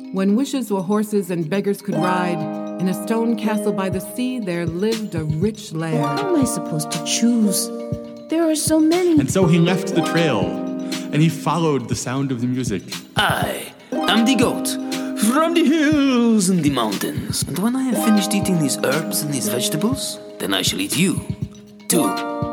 When wishes were horses and beggars could ride, in a stone castle by the sea there lived a rich laird. How am I supposed to choose? There are so many. And so he left the trail, and he followed the sound of the music. I am the goat from the hills and the mountains. And when I have finished eating these herbs and these vegetables, then I shall eat you, too.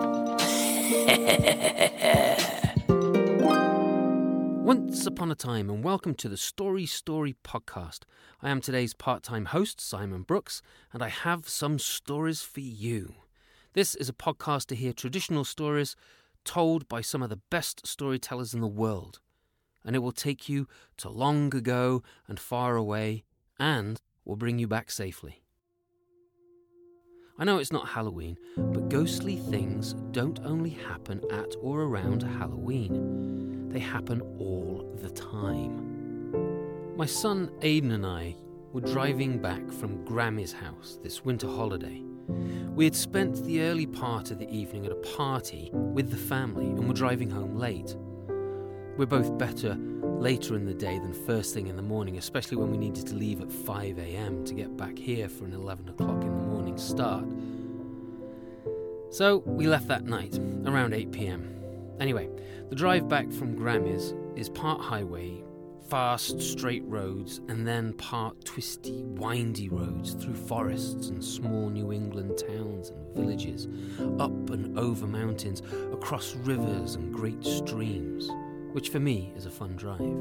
Once upon a time, and welcome to the Story podcast. I am today's part-time host, Simon Brooks, and I have some stories for you. This is a podcast to hear traditional stories told by some of the best storytellers in the world. And it will take you to long ago and far away, and will bring you back safely. I know it's not Halloween, but ghostly things don't only happen at or around Halloween. They happen all the time. My son Aidan and I were driving back from Grammy's house this winter holiday. We had spent the early part of the evening at a party with the family and were driving home late. We're both better later in the day than first thing in the morning, especially when we needed to leave at 5 a.m. to get back here for an 11 o'clock in the morning start. So we left that night, around 8 p.m. Anyway, the drive back from Grammy's is part highway, fast, straight roads, and then part twisty, windy roads through forests and small New England towns and villages, up and over mountains, across rivers and great streams, which for me is a fun drive.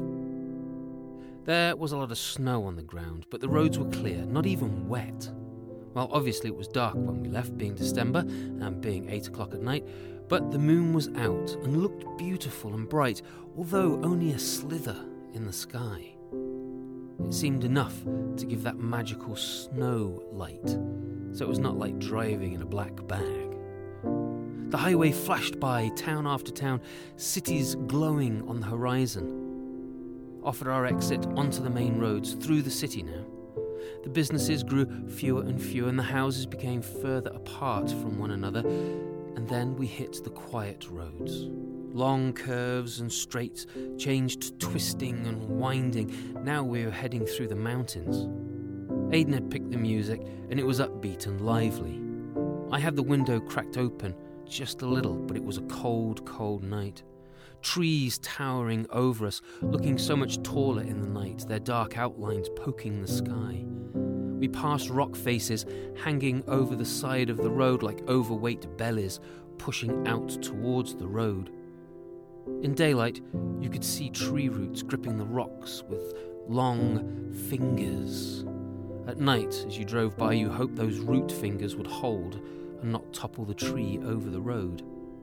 There was a lot of snow on the ground, but the roads were clear, not even wet. Well, obviously it was dark when we left, being December and being 8 o'clock at night, but the moon was out and looked beautiful and bright, although only a slither in the sky. It seemed enough to give that magical snow light, so it was not like driving in a black bag. The highway flashed by, town after town, cities glowing on the horizon. Off at our exit onto the main roads, through the city now. The businesses grew fewer and fewer, and the houses became further apart from one another, and then we hit the quiet roads. Long curves and straights changed to twisting and winding. Now we were heading through the mountains. Aidan had picked the music, and it was upbeat and lively. I had the window cracked open, just a little, but it was a cold, cold night. Trees towering over us, looking so much taller in the night, their dark outlines poking the sky. We passed rock faces hanging over the side of the road like overweight bellies pushing out towards the road. In daylight, you could see tree roots gripping the rocks with long fingers. At night, as you drove by, you hoped those root fingers would hold and not topple the tree over the road.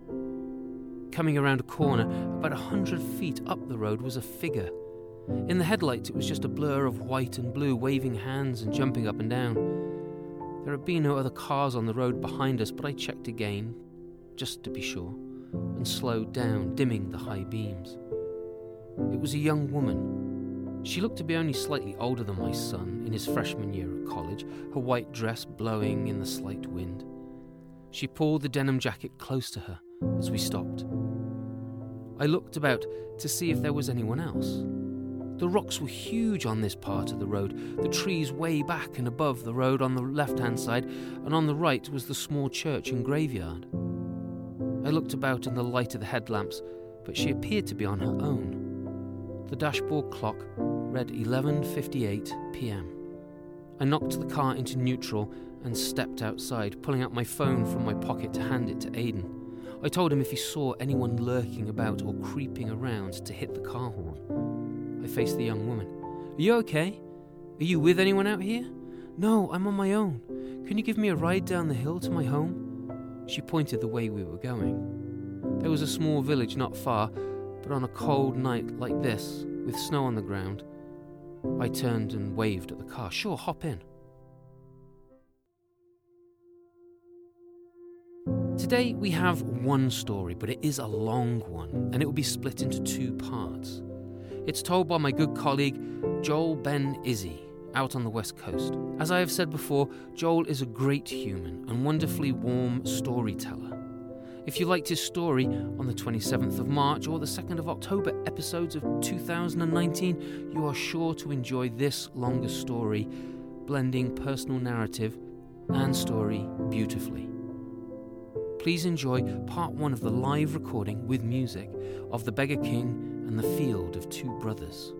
Coming around a corner, about 100 feet up the road, was a figure. In the headlights, it was just a blur of white and blue, waving hands and jumping up and down. There had been no other cars on the road behind us, but I checked again, just to be sure, and slowed down, dimming the high beams. It was a young woman. She looked to be only slightly older than my son, in his freshman year at college, her white dress blowing in the slight wind. She pulled the denim jacket close to her as we stopped. I looked about to see if there was anyone else. The rocks were huge on this part of the road, the trees way back and above the road on the left-hand side, and on the right was the small church and graveyard. I looked about in the light of the headlamps, but she appeared to be on her own. The dashboard clock read 11:58 p.m. I knocked the car into neutral and stepped outside, pulling out my phone from my pocket to hand it to Aidan. I told him if he saw anyone lurking about or creeping around to hit the car horn. I faced the young woman. "Are you okay? Are you with anyone out here?" "No, I'm on my own. Can you give me a ride down the hill to my home?" She pointed the way we were going. There was a small village not far, but on a cold night like this, with snow on the ground, I turned and waved at the car. "Sure, hop in." Today we have one story, but it is a long one, and it will be split into two parts. It's told by my good colleague Joel Ben Izzy, out on the West Coast. As I have said before, Joel is a great human and wonderfully warm storyteller. If you liked his story on the 27th of March or the 2nd of October episodes of 2019, you are sure to enjoy this longer story, blending personal narrative and story beautifully. Please enjoy part 1 of the live recording with music of The Beggar King and the Field of Two Brothers.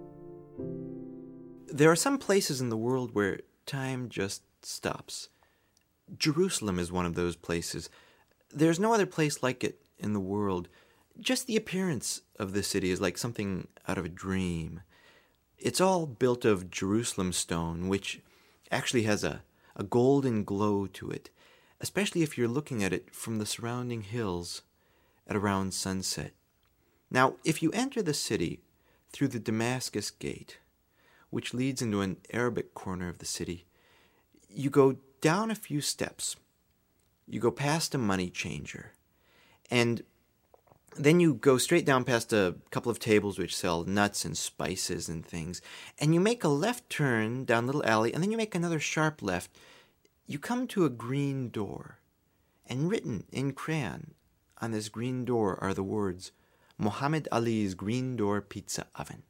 There are some places in the world where time just stops. Jerusalem is one of those places. There's no other place like it in the world. Just the appearance of the city is like something out of a dream. It's all built of Jerusalem stone, which actually has a golden glow to it, especially if you're looking at it from the surrounding hills at around sunset. Now, if you enter the city through the Damascus Gate, which leads into an Arabic corner of the city, you go down a few steps. You go past a money changer, and then you go straight down past a couple of tables which sell nuts and spices and things, and you make a left turn down a little alley, and then you make another sharp left. You come to a green door, and written in crayon on this green door are the words, Muhammad Ali's Green Door Pizza Oven.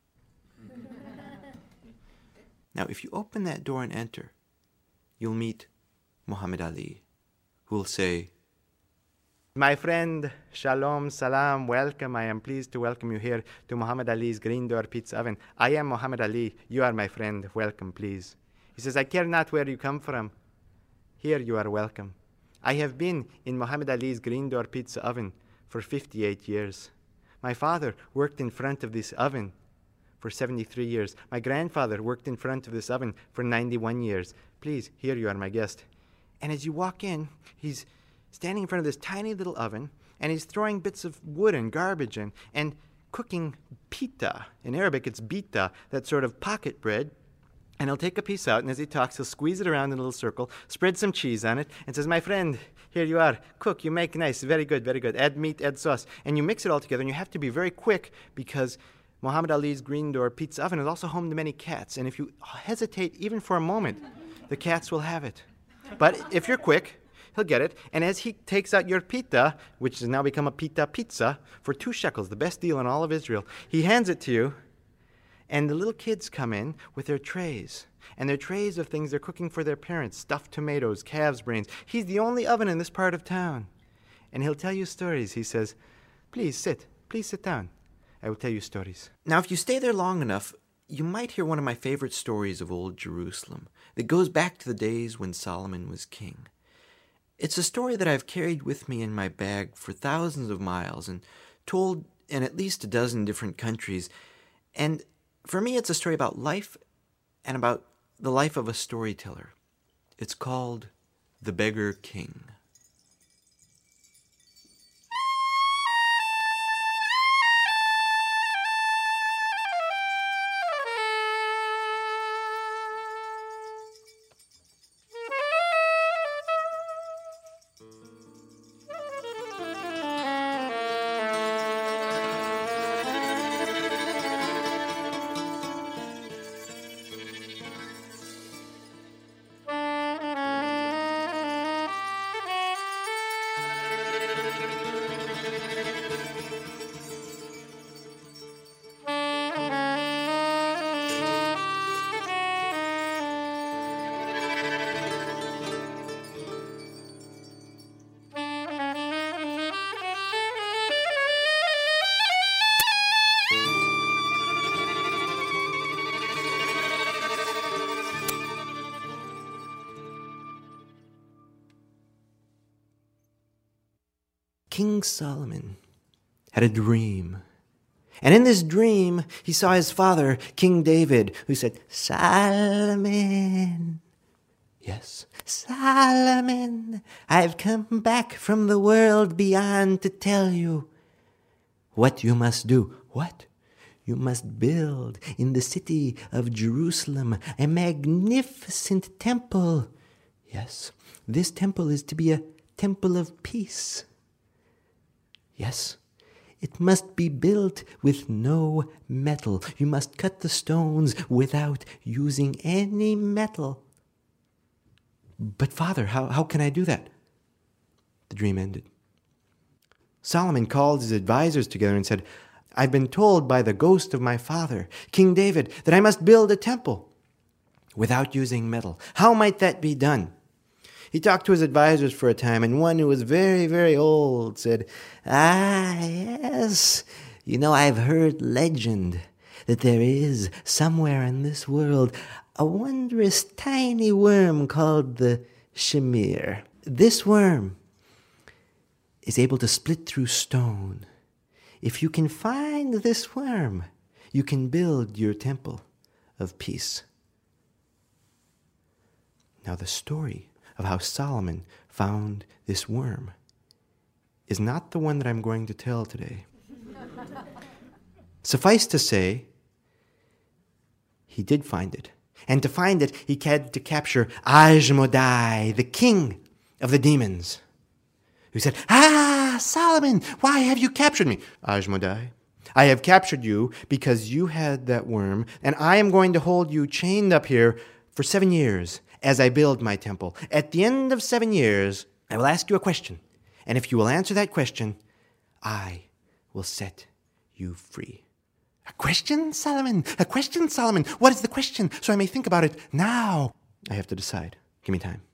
Now, if you open that door and enter, you'll meet Muhammad Ali, who will say, "My friend, Shalom, Salam, welcome. I am pleased to welcome you here to Muhammad Ali's Green Door Pizza Oven. I am Muhammad Ali. You are my friend. Welcome, please." He says, "I care not where you come from. Here you are welcome. I have been in Muhammad Ali's Green Door Pizza Oven for 58 years. My father worked in front of this oven for 73 years. My grandfather worked in front of this oven for 91 years. Please, here you are my guest." And as you walk in, he's standing in front of this tiny little oven, and he's throwing bits of wood and garbage in, and cooking pita. In Arabic, it's bita, that sort of pocket bread. And he'll take a piece out, and as he talks, he'll squeeze it around in a little circle, spread some cheese on it, and says, "My friend, here you are. Cook, you make nice. Very good, very good. Add meat, add sauce." And you mix it all together, and you have to be very quick because Muhammad Ali's Green Door Pizza Oven is also home to many cats, and if you hesitate even for a moment, the cats will have it. But if you're quick, he'll get it, and as he takes out your pita, which has now become a pita pizza, for 2 shekels, the best deal in all of Israel, he hands it to you, and the little kids come in with their trays, and their trays of things they're cooking for their parents, stuffed tomatoes, calves' brains. He's the only oven in this part of town, and he'll tell you stories. He says, please sit down. I will tell you stories." Now, if you stay there long enough, you might hear one of my favorite stories of old Jerusalem that goes back to the days when Solomon was king. It's a story that I've carried with me in my bag for thousands of miles and told in at least a dozen different countries. And for me, it's a story about life and about the life of a storyteller. It's called The Beggar King. King Solomon had a dream. And in this dream, he saw his father, King David, who said, "Solomon, yes, Solomon, I've come back from the world beyond to tell you what you must do." What? "You must build in the city of Jerusalem a magnificent temple. Yes, this temple is to be a temple of peace. Yes, it must be built with no metal. You must cut the stones without using any metal." "But, Father, how can I do that?" The dream ended. Solomon called his advisors together and said, "I've been told by the ghost of my father, King David, that I must build a temple without using metal. How might that be done?" He talked to his advisors for a time, and one who was very, very old said, Yes, I've heard legend that there is somewhere in this world a wondrous tiny worm called the shamir. This worm is able to split through stone. If you can find this worm, you can build your temple of peace. Now the story of how Solomon found this worm is not the one that I'm going to tell today. Suffice to say, he did find it. And to find it, he had to capture Ashmodai, the king of the demons, who said, Solomon, why have you captured me? Ashmodai, I have captured you because you had that worm, and I am going to hold you chained up here for 7 years as I build my temple. At the end of 7 years, I will ask you a question, and if you will answer that question, I will set you free. A question, Solomon? A question, Solomon? What is the question? So I may think about it now. I have to decide. Give me time.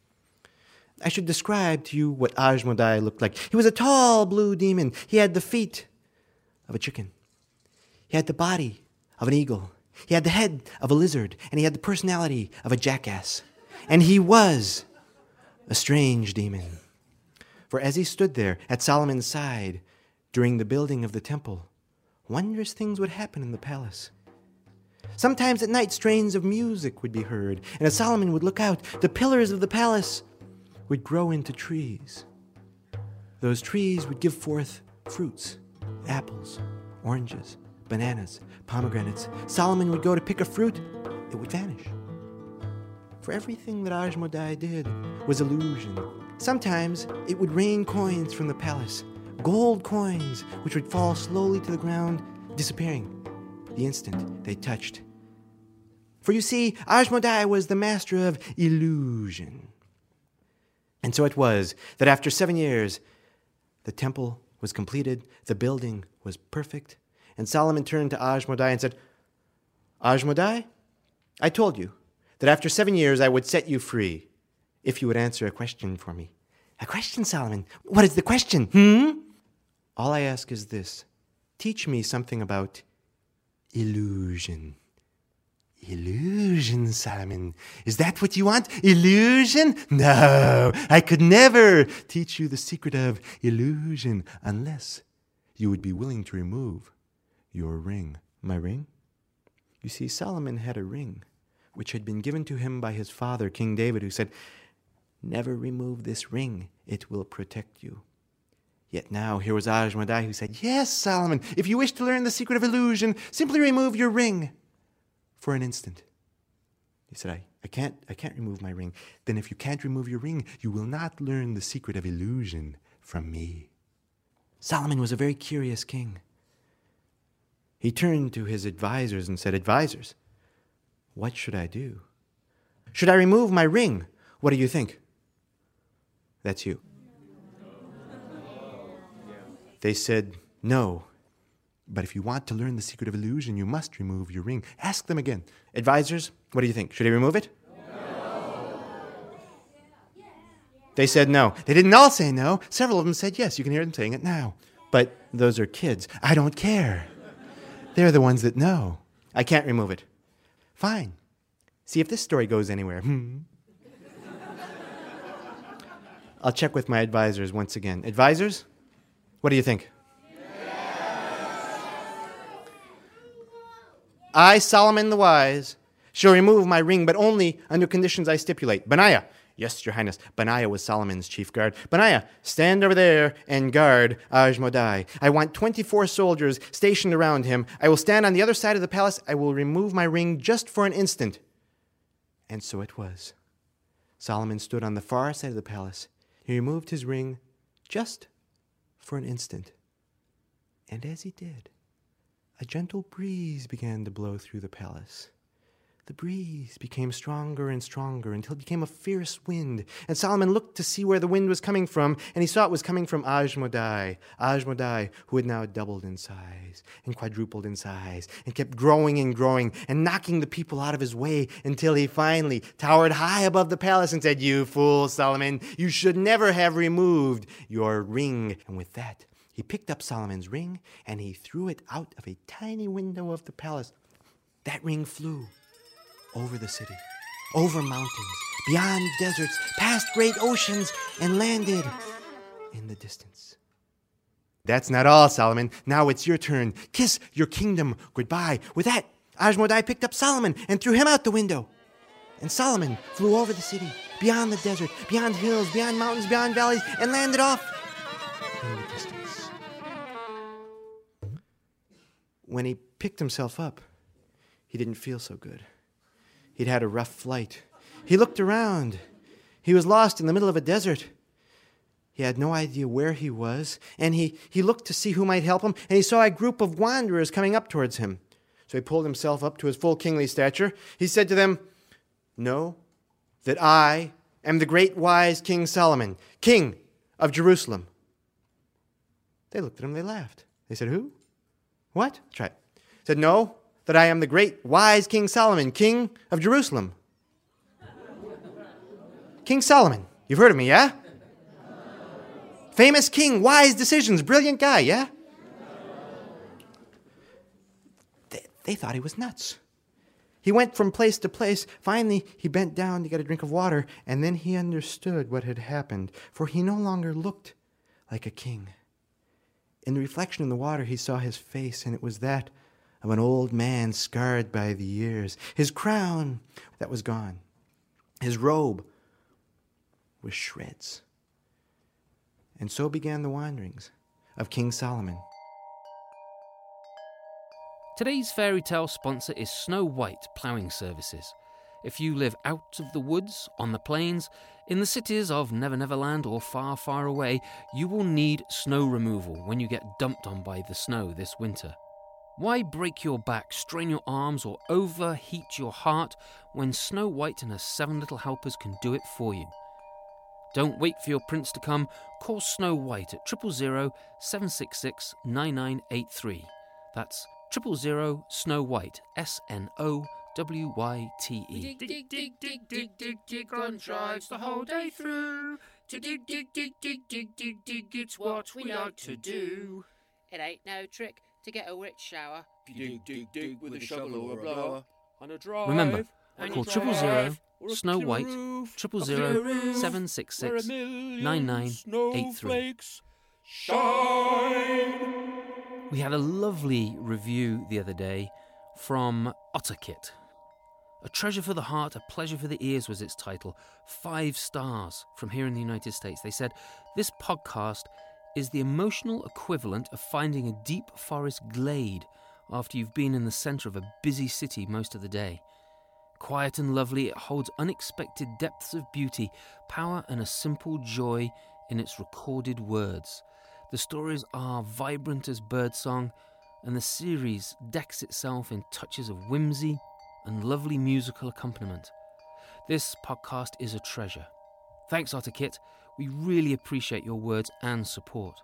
I should describe to you what Ashmodai looked like. He was a tall blue demon. He had the feet of a chicken. He had the body of an eagle. He had the head of a lizard. And he had the personality of a jackass. And he was a strange demon. For as he stood there at Solomon's side during the building of the temple, wondrous things would happen in the palace. Sometimes at night, strains of music would be heard, and as Solomon would look out, the pillars of the palace would grow into trees. Those trees would give forth fruits, apples, oranges, bananas, pomegranates. Solomon would go to pick a fruit, it would vanish. For everything that Ashmodai did was illusion. Sometimes it would rain coins from the palace, gold coins, which would fall slowly to the ground, disappearing the instant they touched. For you see, Ashmodai was the master of illusion. And so it was that after 7 years, the temple was completed, the building was perfect, and Solomon turned to Ashmodai and said, Ashmodai, I told you that after 7 years I would set you free if you would answer a question for me. A question, Solomon? What is the question? All I ask is this. Teach me something about illusion. Illusion, Solomon. Is that what you want? Illusion? No, I could never teach you the secret of illusion unless you would be willing to remove your ring. My ring? You see, Solomon had a ring which had been given to him by his father, King David, who said, Never remove this ring. It will protect you. Yet now here was Ashmodai who said, Yes, Solomon, if you wish to learn the secret of illusion, simply remove your ring for an instant. He said, I can't remove my ring. Then if you can't remove your ring, you will not learn the secret of illusion from me. Solomon was a very curious king. He turned to his advisors and said, Advisors, what should I do? Should I remove my ring? What do you think? That's you. They said, No. But if you want to learn the secret of illusion, you must remove your ring. Ask them again. Advisors, what do you think? Should I remove it? No. They said no. They didn't all say no. Several of them said yes. You can hear them saying it now. But those are kids. I don't care. They're the ones that know. I can't remove it. Fine. See if this story goes anywhere. I'll check with my advisors once again. Advisors, what do you think? I, Solomon the Wise, shall remove my ring, but only under conditions I stipulate. Benaiah, yes, Your Highness, Benaiah was Solomon's chief guard. Benaiah, stand over there and guard Ashmodai. I want 24 soldiers stationed around him. I will stand on the other side of the palace. I will remove my ring just for an instant. And so it was. Solomon stood on the far side of the palace. He removed his ring just for an instant. And as he did, a gentle breeze began to blow through the palace. The breeze became stronger and stronger until it became a fierce wind. And Solomon looked to see where the wind was coming from, and he saw it was coming from Ashmodai, who had now doubled in size and quadrupled in size and kept growing and knocking the people out of his way until he finally towered high above the palace and said, "You fool, Solomon, you should never have removed your ring." And with that, he picked up Solomon's ring and he threw it out of a tiny window of the palace. That ring flew over the city, over mountains, beyond deserts, past great oceans, and landed in the distance. That's not all, Solomon. Now it's your turn. Kiss your kingdom goodbye. With that, Ashmodai picked up Solomon and threw him out the window. And Solomon flew over the city, beyond the desert, beyond hills, beyond mountains, beyond valleys, and landed off in the distance. When he picked himself up, he didn't feel so good. He'd had a rough flight. He looked around. He was lost in the middle of a desert. He had no idea where he was, and he looked to see who might help him, and he saw a group of wanderers coming up towards him. So he pulled himself up to his full kingly stature. He said to them, "Know that I am the great wise King Solomon, king of Jerusalem." They looked at him, they laughed. They said, "Who? What?" That's right. He said, "No, that I am the great wise King Solomon, king of Jerusalem." King Solomon, you've heard of me, yeah? Famous king, wise decisions, brilliant guy, yeah? They thought he was nuts. He went from place to place. Finally, he bent down to get a drink of water, and then he understood what had happened, for he no longer looked like a king. In the reflection in the water, he saw his face, and it was that of an old man scarred by the years. His crown, that was gone. His robe was shreds. And so began the wanderings of King Solomon. Today's fairy tale sponsor is Snow White Ploughing Services. If you live out of the woods, on the plains, in the cities of Never Never Land or far, far away, you will need snow removal when you get dumped on by the snow this winter. Why break your back, strain your arms, or overheat your heart when Snow White and her 7 little helpers can do it for you? Don't wait for your prince to come. Call Snow White at 000-766-9983. That's 000 Snow White, SNOWYTE. Dig, dig, dig, dig, dig, dig on drives the whole day through. To dig, dig, dig, dig, dig, dig, dig, it's what we like to do. It ain't no trick to get a rich shower. Dig, dig, dig with a shovel or a blower. On a drive. Remember, on call a 000 or a Snow clear White, roof, 000 766 9983. Shine. We had a lovely review the other day from Otterkit. A treasure for the heart, a pleasure for the ears was its title. 5 stars from here in the United States. They said, "This podcast is the emotional equivalent of finding a deep forest glade after you've been in the centre of a busy city most of the day. Quiet and lovely, it holds unexpected depths of beauty, power and a simple joy in its recorded words. The stories are vibrant as birdsong, and the series decks itself in touches of whimsy and lovely musical accompaniment. This podcast is a treasure. Thanks, Otterkit. We really appreciate your words and support."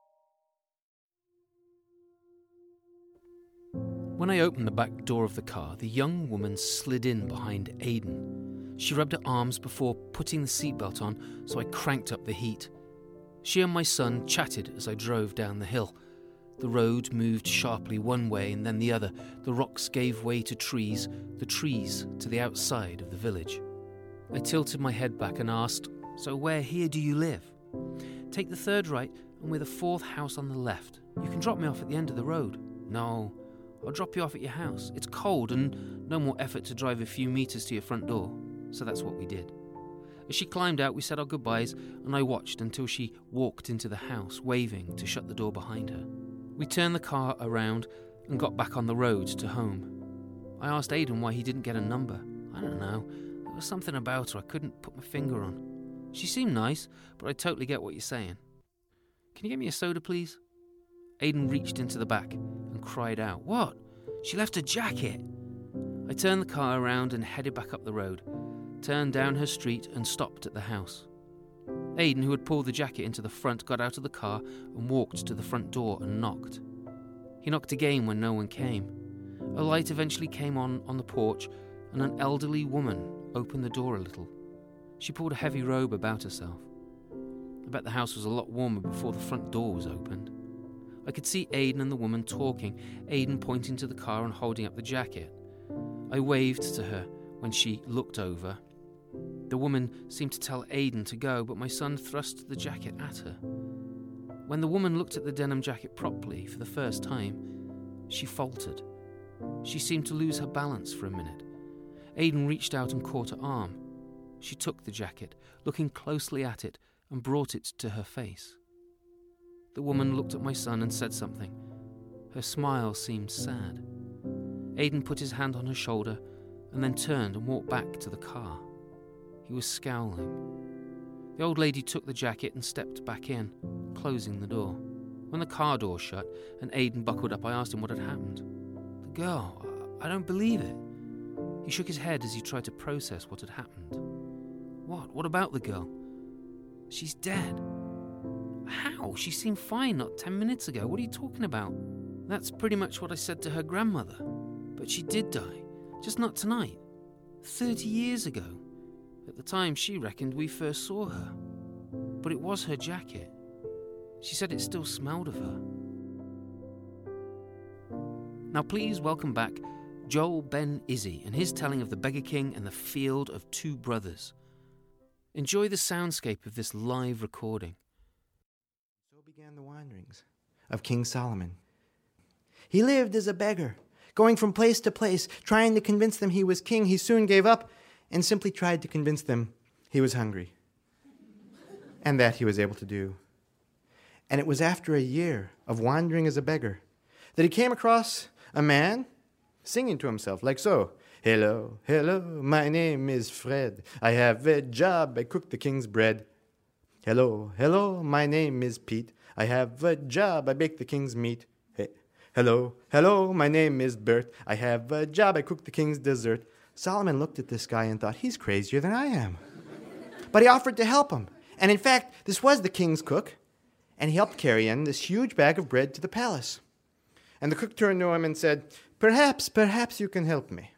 When I opened the back door of the car, the young woman slid in behind Aidan. She rubbed her arms before putting the seatbelt on, so I cranked up the heat. She and my son chatted as I drove down the hill. The road moved sharply one way and then the other. The rocks gave way to trees, the trees to the outside of the village. I tilted my head back and asked, "So where here do you live?" "Take the 3rd right and we're the 4th house on the left. You can drop me off at the end of the road." "No, I'll drop you off at your house. It's cold and no more effort to drive a few meters to your front door." So that's what we did. As she climbed out, we said our goodbyes, and I watched until she walked into the house, waving to shut the door behind her. We turned the car around and got back on the road to home. I asked Aidan why he didn't get a number. I don't know. There was something about her I couldn't put my finger on. She seemed nice, but I totally get what you're saying. "Can you get me a soda, please?" Aidan reached into the back and cried out, "What? She left her jacket!" I turned the car around and headed back up the road, turned down her street and stopped at the house. Aidan, who had pulled the jacket into the front, got out of the car and walked to the front door and knocked. He knocked again when no one came. A light eventually came on the porch, and an elderly woman opened the door a little. She pulled a heavy robe about herself. I bet the house was a lot warmer before the front door was opened. I could see Aidan and the woman talking, Aidan pointing to the car and holding up the jacket. I waved to her when she looked over. The woman seemed to tell Aidan to go, but my son thrust the jacket at her. When the woman looked at the denim jacket properly for the first time, she faltered. She seemed to lose her balance for a minute. Aidan reached out and caught her arm. She took the jacket, looking closely at it, and brought it to her face. The woman looked at my son and said something. Her smile seemed sad. Aidan put his hand on her shoulder and then turned and walked back to the car. He was scowling. The old lady took the jacket and stepped back in, closing the door. When the car door shut and Aidan buckled up, I asked him what had happened. The girl, I don't believe it. He shook his head as he tried to process what had happened. What? What about the girl? She's dead. How? She seemed fine not 10 minutes ago. What are you talking about? That's pretty much what I said to her grandmother. But she did die, just not tonight. 30 years ago. At the time, she reckoned we first saw her. But it was her jacket. She said it still smelled of her. Now please welcome back Joel Ben Izzy and his telling of the Beggar King and the Field of Two Brothers. Enjoy the soundscape of this live recording. So began the wanderings of King Solomon. He lived as a beggar, going from place to place, trying to convince them he was king. He soon gave up and simply tried to convince them he was hungry. And that he was able to do. And it was after a year of wandering as a beggar that he came across a man singing to himself like so. Hello, hello, my name is Fred. I have a job, I cook the king's bread. Hello, hello, my name is Pete. I have a job, I bake the king's meat. Hey. Hello, hello, my name is Bert. I have a job, I cook the king's dessert. Solomon looked at this guy and thought, he's crazier than I am. But he offered to help him. And in fact, this was the king's cook. And he helped carry in this huge bag of bread to the palace. And the cook turned to him and said, Perhaps you can help me.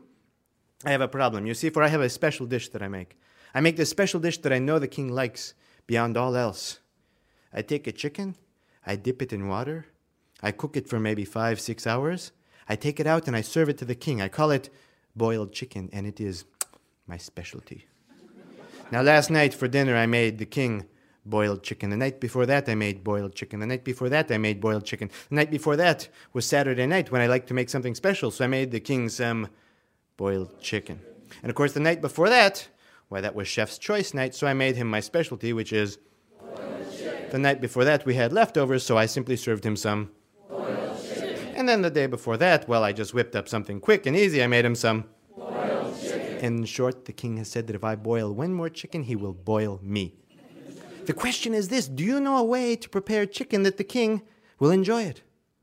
I have a problem. You see, for I have a special dish that I make. I make this special dish that I know the king likes beyond all else. I take a chicken, I dip it in water, I cook it for maybe 5-6 hours. I take it out and I serve it to the king. I call it boiled chicken, and it is my specialty. Now, last night for dinner, I made the king boiled chicken. The night before that, I made boiled chicken. The night before that, I made boiled chicken. The night before that was Saturday night when I like to make something special, so I made the king some boiled chicken. And of course, the night before that, why, that was Chef's Choice night, so I made him my specialty, which is boiled chicken. The night before that, we had leftovers, so I simply served him some boiled chicken. And then the day before that, well, I just whipped up something quick and easy. I made him some boiled chicken. In short, the king has said that if I boil one more chicken, he will boil me. The question is this: do you know a way to prepare chicken that the king will enjoy it?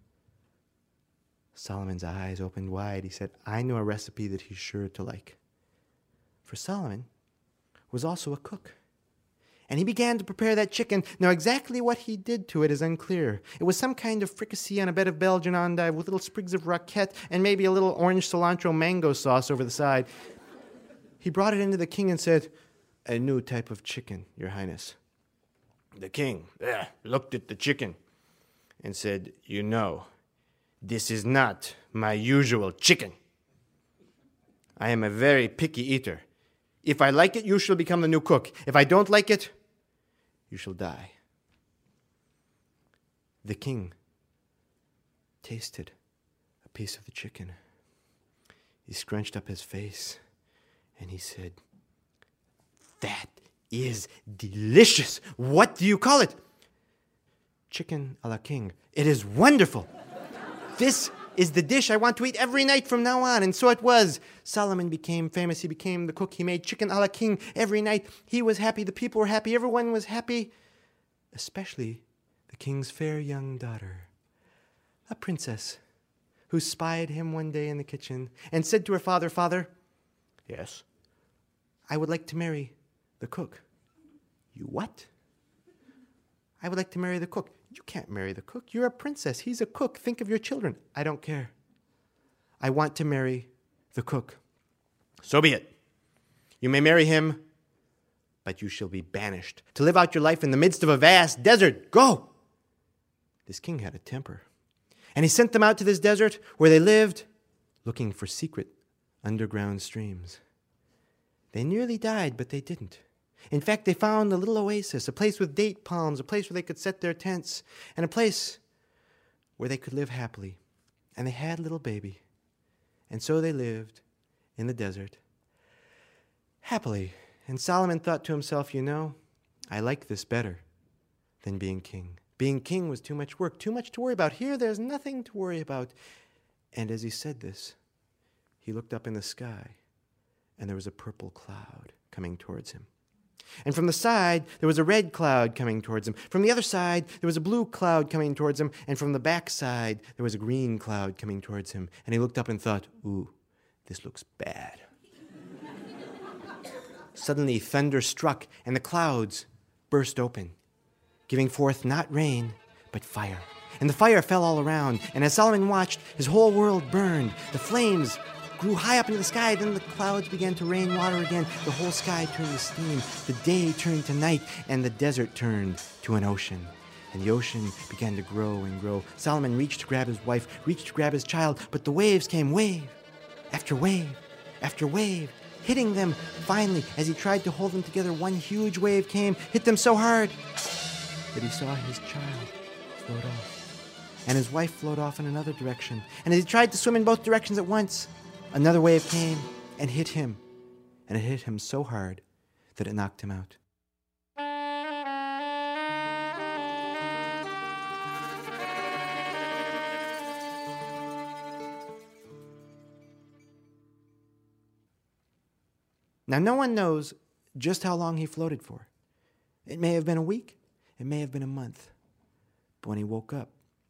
Solomon's eyes opened wide. He said, I know a recipe that he's sure to like. For Solomon was also a cook. And he began to prepare that chicken. Now, exactly what he did to it is unclear. It was some kind of fricassee on a bed of Belgian endive with little sprigs of roquette and maybe a little orange cilantro mango sauce over the side. He brought it into the king and said, a new type of chicken, Your Highness. The king looked at the chicken and said, you know, this is not my usual chicken. I am a very picky eater. If I like it, you shall become the new cook. If I don't like it, you shall die. The king tasted a piece of the chicken. He scrunched up his face and he said, that is delicious. What do you call it? Chicken a la king. It is wonderful. This is the dish I want to eat every night from now on. And so it was. Solomon became famous. He became the cook. He made chicken a la king every night. He was happy. The people were happy. Everyone was happy. Especially the king's fair young daughter. A princess who spied him one day in the kitchen and said to her father, "Father, Yes. I would like to marry the cook." "You what?" "I would like to marry the cook." "You can't marry the cook. You're a princess. He's a cook. Think of your children." "I don't care. I want to marry the cook." "So be it. You may marry him, but you shall be banished to live out your life in the midst of a vast desert. Go!" This king had a temper, and he sent them out to this desert where they lived, looking for secret underground streams. They nearly died, but they didn't. In fact, they found a little oasis, a place with date palms, a place where they could set their tents, and a place where they could live happily. And they had a little baby. And so they lived in the desert happily. And Solomon thought to himself, I like this better than being king. Being king was too much work, too much to worry about. Here, there's nothing to worry about. And as he said this, he looked up in the sky, and there was a purple cloud coming towards him. And from the side, there was a red cloud coming towards him. From the other side, there was a blue cloud coming towards him. And from the back side, there was a green cloud coming towards him. And he looked up and thought, "Ooh, this looks bad." Suddenly, thunder struck, and the clouds burst open, giving forth not rain, but fire. And the fire fell all around. And as Solomon watched, his whole world burned. The flames grew high up into the sky. Then the clouds began to rain water again. The whole sky turned to steam. The day turned to night, and the desert turned to an ocean. And the ocean began to grow and grow. Solomon reached to grab his wife, reached to grab his child, but the waves came wave after wave after wave, hitting them. Finally, as he tried to hold them together, one huge wave came, hit them so hard that he saw his child float off. And his wife float off in another direction. And as he tried to swim in both directions at once, another wave came and hit him. And it hit him so hard that it knocked him out. Now, no one knows just how long he floated for. It may have been a week. It may have been a month. But when he woke up,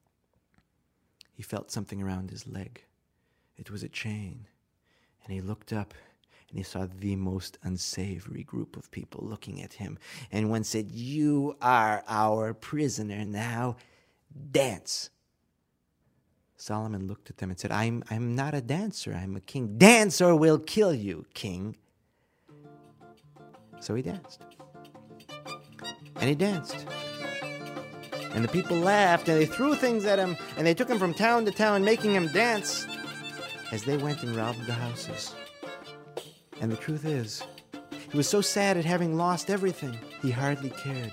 he felt something around his leg. It was a chain. And he looked up, and he saw the most unsavory group of people looking at him. And one said, "You are our prisoner now. Dance." Solomon looked at them and said, I'm not a dancer. I'm a king. "Dance or we'll kill you, king." So he danced. And he danced. And the people laughed, and they threw things at him, and they took him from town to town, making him dance as they went and robbed the houses. And the truth is, he was so sad at having lost everything, he hardly cared.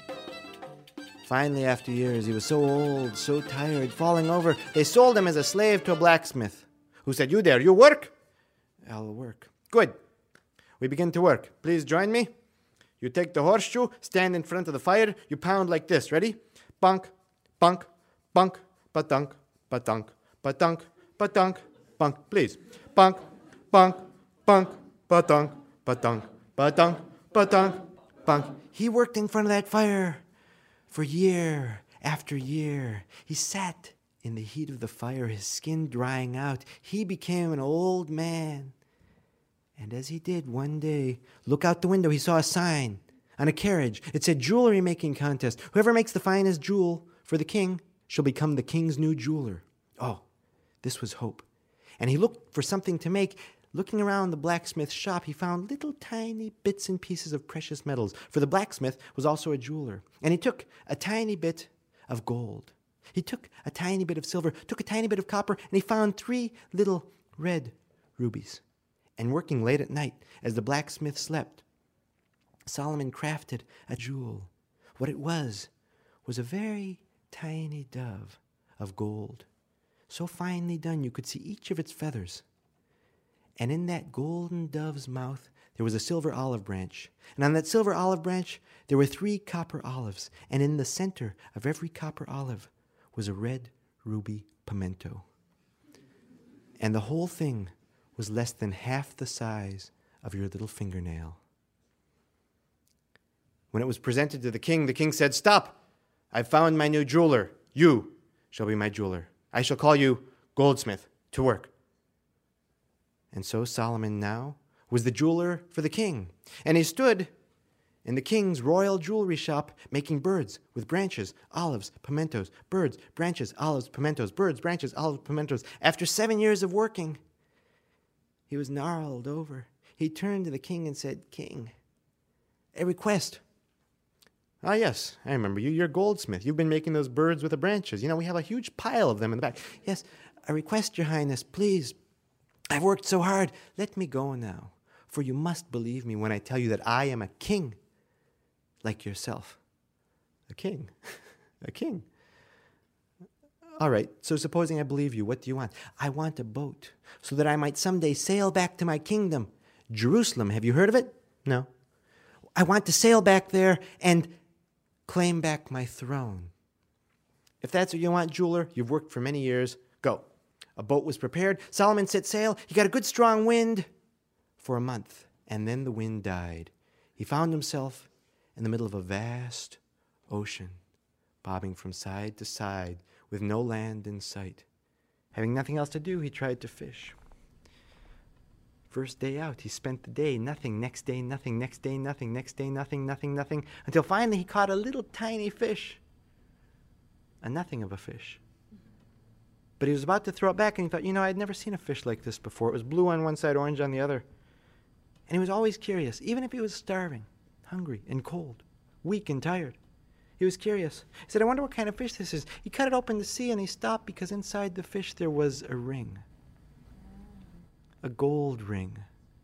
Finally, after years, he was so old, so tired, falling over, they sold him as a slave to a blacksmith, who said, "You there, you work?" "I'll work." "Good. We begin to work. Please join me. You take the horseshoe, stand in front of the fire, you pound like this. Ready? Bunk, bunk, bunk, ba-dunk, ba-dunk, ba-dunk, ba-dunk, bunk. Please. Bunk, bunk, bunk, ba-dunk, ba-dunk, ba-dunk, ba-dunk, bunk. He worked in front of that fire for year after year. He sat in the heat of the fire, his skin drying out. He became an old man. And as he did one day, look out the window, he saw a sign on a carriage. It said, "Jewelry making contest. Whoever makes the finest jewel for the king shall become the king's new jeweler." Oh, this was hope. And he looked for something to make. Looking around the blacksmith's shop, he found little tiny bits and pieces of precious metals, for the blacksmith was also a jeweler. And he took a tiny bit of gold. He took a tiny bit of silver, took a tiny bit of copper, and he found 3 little red rubies. And working late at night, as the blacksmith slept, Solomon crafted a jewel. What it was a very tiny dove of gold, so finely done you could see each of its feathers. And in that golden dove's mouth there was a silver olive branch. And on that silver olive branch there were 3 copper olives. And in the center of every copper olive was a red ruby pimento. And the whole thing was less than half the size of your little fingernail. When it was presented to the king said, "Stop! I've found my new jeweler. You shall be my jeweler. I shall call you Goldsmith. To work. And so Solomon now was the jeweler for the king, and he stood in the king's royal jewelry shop making birds with branches, olives, pimentos, birds, branches, olives, pimentos, birds, branches, olives, pimentos. After 7 years of working, he was gnarled over. He turned to the king and said, "King, a request." "Ah, yes, I remember you. You're a goldsmith. You've been making those birds with the branches. We have a huge pile of them in the back." "Yes, a request, Your Highness, please. I've worked so hard. Let me go now, for you must believe me when I tell you that I am a king, like yourself." "A king? A king? All right, so supposing I believe you, what do you want?" "I want a boat, so that I might someday sail back to my kingdom. Jerusalem, have you heard of it?" "No." "I want to sail back there and claim back my throne." "If that's what you want, jeweler, you've worked for many years. Go." A boat was prepared. Solomon set sail. He got a good strong wind for a month, and then the wind died. He found himself in the middle of a vast ocean, bobbing from side to side with no land in sight. Having nothing else to do, he tried to fish. First day out, he spent the day nothing, next day nothing, next day nothing, next day nothing, nothing, until finally he caught a little tiny fish. A nothing of a fish. But he was about to throw it back, and he thought, I'd never seen a fish like this before. It was blue on one side, orange on the other. And he was always curious, even if he was starving, hungry, and cold, weak and tired. He was curious. He said, "I wonder what kind of fish this is." He cut it open to see, and he stopped because inside the fish there was a ring. A gold ring.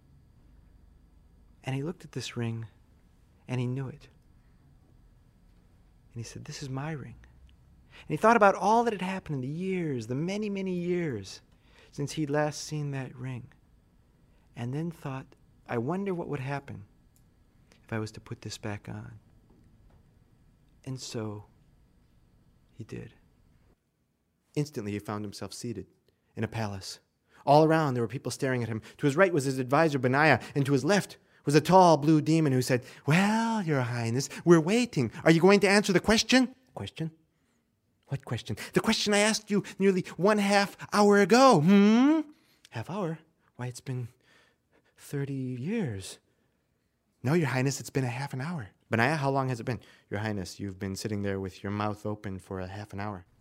And he looked at this ring, and he knew it. And he said, "This is my ring." And he thought about all that had happened in the years, the many, many years since he'd last seen that ring. And then thought, "I wonder what would happen if I was to put this back on." And so he did. Instantly he found himself seated in a palace. All around there were people staring at him. To his right was his advisor Benaiah, and to his left was a tall blue demon who said, "Well, Your Highness, we're waiting. Are you going to answer the question?" "Question? What question?" "The question I asked you nearly 1/2 hour ago." "Half hour? Why, it's been 30 years. "No, Your Highness, it's been a half an hour." "Benaiah, how long has it been?" "Your Highness, you've been sitting there with your mouth open for a half an hour."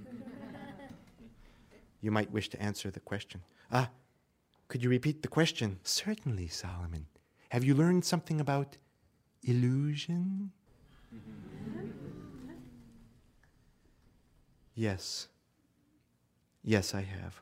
"You might wish to answer the question." Could you repeat the question?" "Certainly, Solomon. Have you learned something about illusion?" Yes. Yes, I have."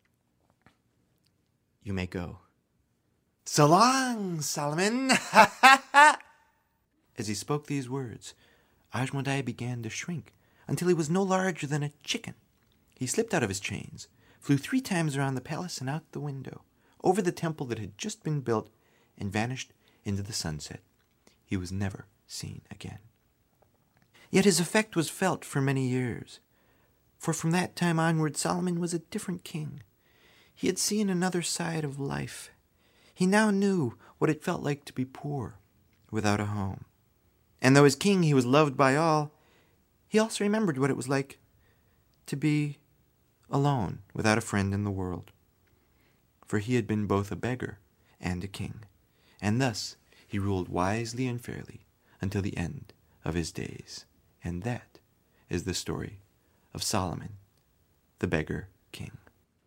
"You may go." "So long, Solomon." As he spoke these words, Ajmodai began to shrink until he was no larger than a chicken. He slipped out of his chains, flew 3 times around the palace and out the window, over the temple that had just been built, and vanished into the sunset. He was never seen again. Yet his effect was felt for many years, for from that time onward Solomon was a different king. He had seen another side of life. He now knew what it felt like to be poor, without a home. And though as king he was loved by all, he also remembered what it was like to be alone, without a friend in the world. For he had been both a beggar and a king, and thus he ruled wisely and fairly until the end of his days. And that is the story of Solomon, the beggar king.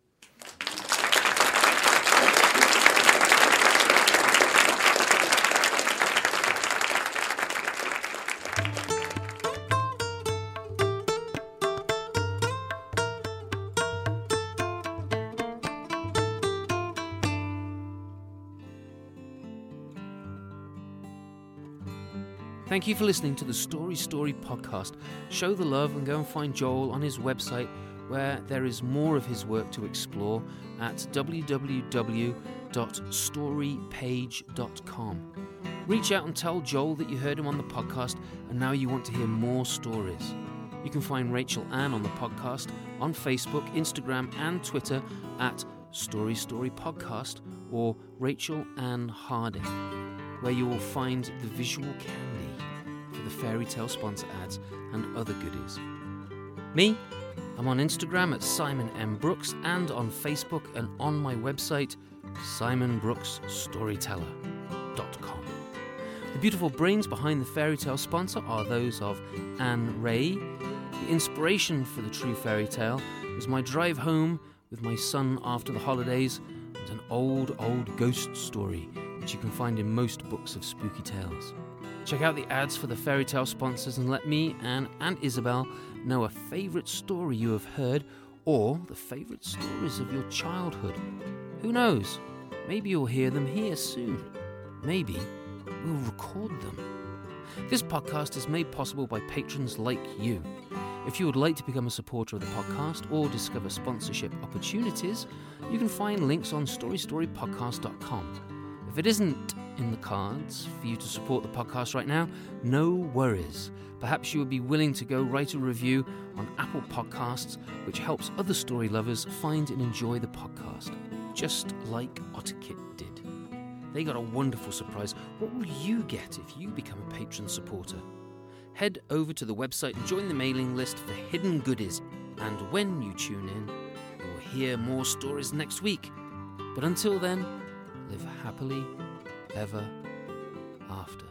Thank you for listening to the Story Story podcast. Show the love and go and find Joel on his website, where there is more of his work to explore at www.storypage.com. Reach out and tell Joel that you heard him on the podcast and now you want to hear more stories. You can find Rachel Ann on the podcast on Facebook, Instagram and Twitter at Story Story Podcast or Rachel Ann Harding, where you will find the visual candy for the fairy tale sponsor ads and other goodies. Me? I'm on Instagram at Simon M. Brooks and on Facebook and on my website, simonbrooksstoryteller.com. The beautiful brains behind the fairy tale sponsor are those of Anne Ray. The inspiration for the true fairy tale was my drive home with my son after the holidays and an old ghost story, which you can find in most books of spooky tales. Check out the ads for the fairy tale sponsors and let me, Anne, and Isabel know a favourite story you have heard or the favourite stories of your childhood. Who knows? Maybe you'll hear them here soon. Maybe we'll record them. This podcast is made possible by patrons like you. If you would like to become a supporter of the podcast or discover sponsorship opportunities, you can find links on storystorypodcast.com. If it isn't in the cards for you to support the podcast right now, no worries. Perhaps you would be willing to go write a review on Apple Podcasts, which helps other story lovers find and enjoy the podcast, just like Otterkit did. They got a wonderful surprise. What will you get if you become a patron supporter? Head over to the website and join the mailing list for hidden goodies. And when you tune in, you'll hear more stories next week. But until then, live happily ever after.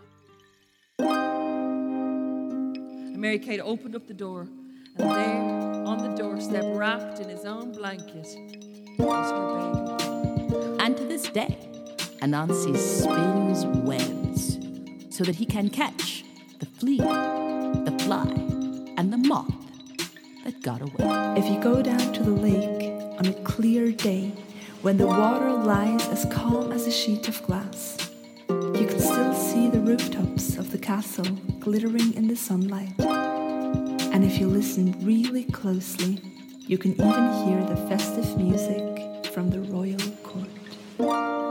And Mary Kate opened up the door, and there, on the doorstep, wrapped in his own blanket, was her baby. And to this day, Anansi spins webs so that he can catch the flea, the fly, and the moth that got away. If you go down to the lake on a clear day, when the water lies as calm as a sheet of glass, you can still see the rooftops of the castle glittering in the sunlight. And if you listen really closely, you can even hear the festive music from the royal court.